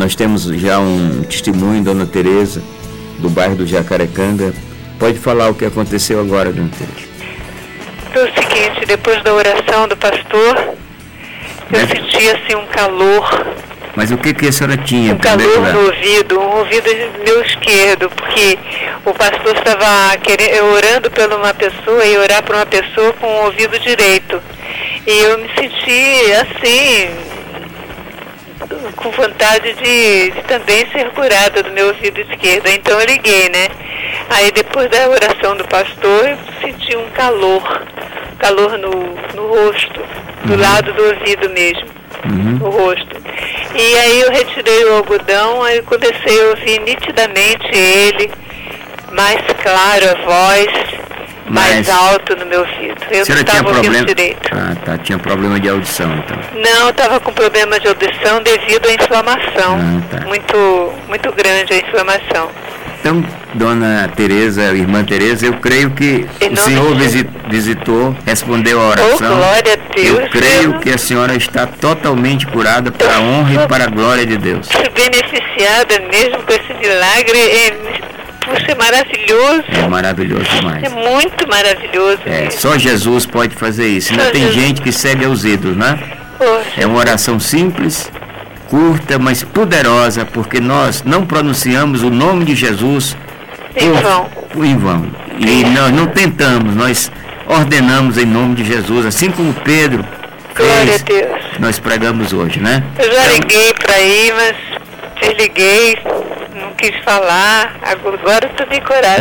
nós temos já um testemunho, Dona Tereza, do bairro do Jacarecanga. Pode falar o que aconteceu agora, Dona Tereza. Foi o seguinte, depois da oração do pastor, eu senti assim um calor. Mas o que a senhora tinha? Um calor no ouvido, um ouvido meu esquerdo, porque o pastor estava orando por uma pessoa e orar por uma pessoa com o ouvido direito. E eu me senti assim, com vontade de também ser curada do meu ouvido esquerdo. Então eu liguei, né? Aí depois da oração do pastor, eu senti um calor no rosto, do lado do ouvido mesmo, no rosto. E aí eu retirei o algodão, aí comecei a ouvir nitidamente ele, mais claro a voz, mais alto no meu ouvido. Eu não estava ouvindo direito. Ah, tá. Tinha problema de audição, então. Não, estava com problema de audição devido à inflamação. Tá. Muito grande a inflamação. Então, Dona Tereza, irmã Tereza, eu creio que o Senhor visitou, respondeu a oração. Oh, glória a Deus. Eu creio que a senhora está totalmente curada para a honra e para a glória de Deus. Fui beneficiada mesmo com esse milagre. Puxa, é maravilhoso. É maravilhoso demais. É muito maravilhoso. Só Jesus pode fazer isso. Ainda tem gente que segue aos ídolos, né? Poxa. É uma oração simples, curta, mas poderosa, porque nós não pronunciamos o nome de Jesus em vão. E nós não tentamos, nós ordenamos em nome de Jesus, assim como Pedro fez. Glória a Deus. Nós pregamos hoje, né? Eu já liguei para ir, mas desliguei, não quis falar, agora eu tomei coragem.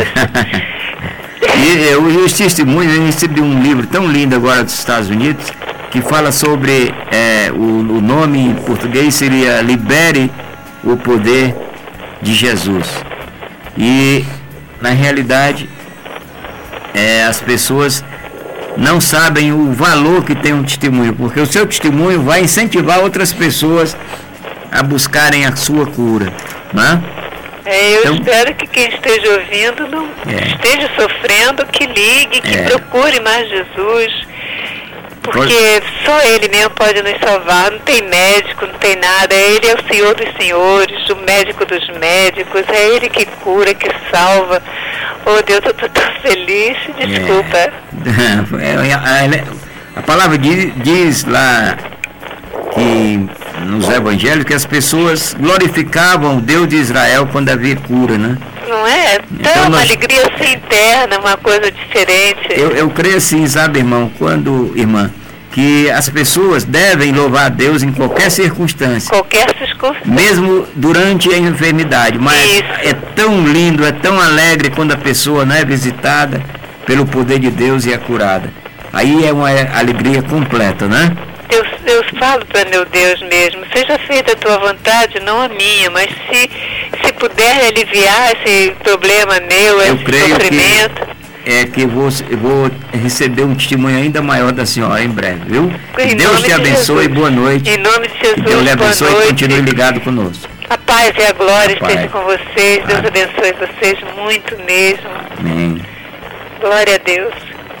E os testemunhos, eu recebi um livro tão lindo agora dos Estados Unidos, que fala sobre, o nome em português seria Libere o Poder de Jesus. E, na realidade, as pessoas não sabem o valor que tem um testemunho, porque o seu testemunho vai incentivar outras pessoas a buscarem a sua cura, né? Eu espero que quem esteja ouvindo não esteja sofrendo, que ligue, que procure mais Jesus. Porque só Ele mesmo pode nos salvar, não tem médico, não tem nada. Ele é o Senhor dos senhores, o médico dos médicos, é Ele que cura, que salva. Oh Deus, eu estou tão feliz, desculpa. A palavra diz lá que nos evangelhos que as pessoas glorificavam o Deus de Israel quando havia cura, né? Não é? Então uma alegria assim interna, uma coisa diferente. Eu creio assim, sabe, irmã, que as pessoas devem louvar a Deus em qualquer circunstância. Mesmo durante a enfermidade. Mas é tão lindo, é tão alegre quando a pessoa não é visitada pelo poder de Deus e é curada. Aí é uma alegria completa, né? Eu falo para meu Deus mesmo, seja feita a tua vontade, não a minha, mas se puder aliviar esse problema meu, esse sofrimento... que eu vou receber um testemunho ainda maior da senhora em breve, viu? Que Deus te abençoe e boa noite. Em nome de Jesus, que Deus lhe abençoe e continue ligado conosco. A paz e a glória estejam com vocês, Deus abençoe vocês muito mesmo. Amém. Glória a Deus.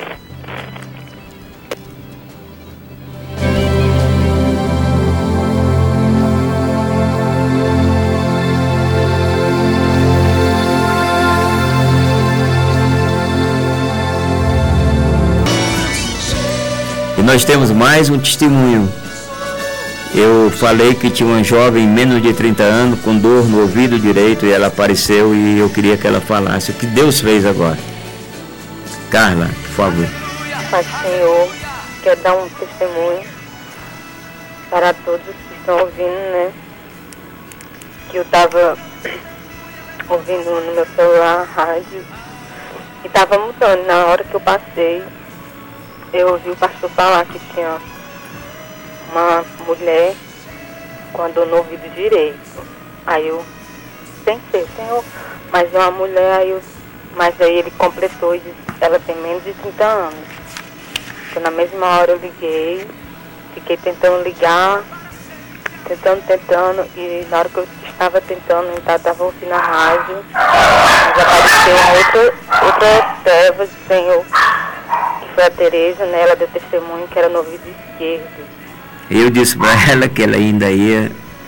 E nós temos mais um testemunho. Eu falei que tinha uma jovem menos de 30 anos com dor no ouvido direito e ela apareceu e eu queria que ela falasse o que Deus fez agora. Carla, por favor. Pai Senhor, quero dar um testemunho para todos que estão ouvindo, né? Que eu estava ouvindo no meu celular a rádio e estava mudando. Na hora que eu passei, eu ouvi o pastor falar que tinha uma mulher com a dor no ouvido direito. Aí eu pensei, Senhor, mas é uma mulher, mas aí ele completou e disse, ela tem menos de 30 anos. Então na mesma hora eu liguei, fiquei tentando ligar, tentando, e na hora que eu estava tentando, eu estava ouvindo a rádio, mas apareceu outra serva do Senhor, que foi a Tereza, né? Ela deu testemunho que era no ouvido esquerdo. Eu disse para ela que ela ainda ia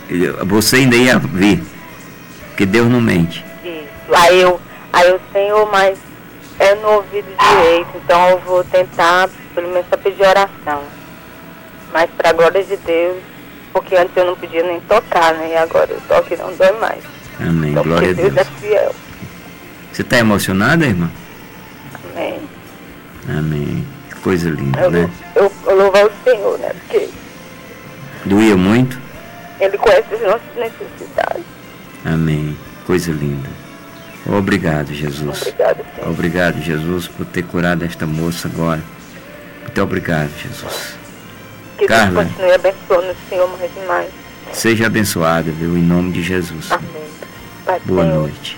você ainda ia vir, porque Deus não mente. Isso. Aí eu, Senhor, mas é no ouvido direito, então eu vou tentar, pelo menos, só pedir oração. Mas para a glória de Deus, porque antes eu não podia nem tocar, né? E agora eu toco e não dói mais. Amém, então, glória a Deus. Deus é fiel. Você está emocionada, irmã? Amém. Amém. Que coisa linda, né? Eu louvo ao Senhor, né? Porque doía muito? Ele conhece as nossas necessidades. Amém. Coisa linda. Obrigado, Jesus. Obrigado, Senhor. Obrigado, Jesus, por ter curado esta moça agora. Muito obrigado, Jesus. Que Carla, Deus continue abençoando o Senhor mais e mais. seja abençoada, viu? Em nome de Jesus. Amém. Pai, Boa Senhor. noite.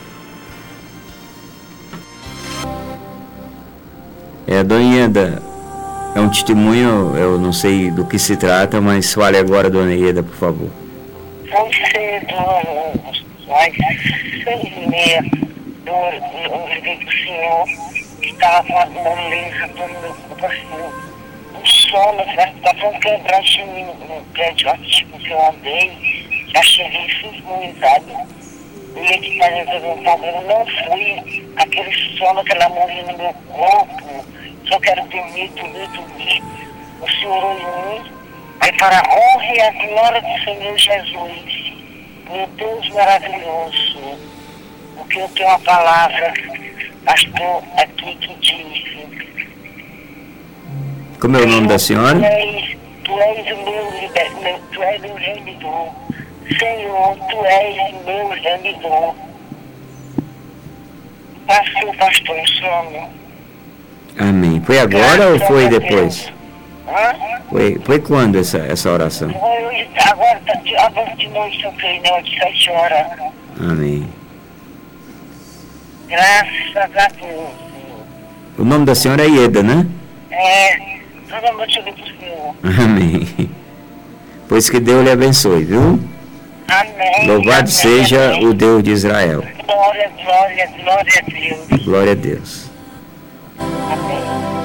Dona Ieda, é um testemunho, eu não sei do que se trata, mas fale agora, Dona Ieda, por favor. Tão cedo, às 6h30, eu liguei para o senhor, que estava com a moleza toda no meu corpo, assim, um sono, estava quebrando no prédio antigo que eu andei, já cheguei sintonizado. Eu ia te fazer um problema, não fui, aquele sono, aquela moleza no meu corpo, só quero dormir. O Senhor olhou em mim, aí para a honra e a glória do Senhor Jesus, meu Deus maravilhoso, porque eu tenho uma palavra, pastor, aqui que diz: como é o nome da senhora? Tu és o meu libertador, tu és meu remidor. Senhor, tu és o meu remidor. Passou, pastor, em sono. Amém. Foi agora ou foi depois? Hã? Foi quando essa oração? Foi agora de noite, eu creio, né? De 7 horas. Amém. Graças a Deus. O nome da senhora é Ieda, né? Toda noite eu ligo pro Senhor. Amém. Pois que Deus lhe abençoe, viu? Amém. Louvado amém, seja amém. o Deus de Israel. Glória a Deus. Glória a Deus. Amém.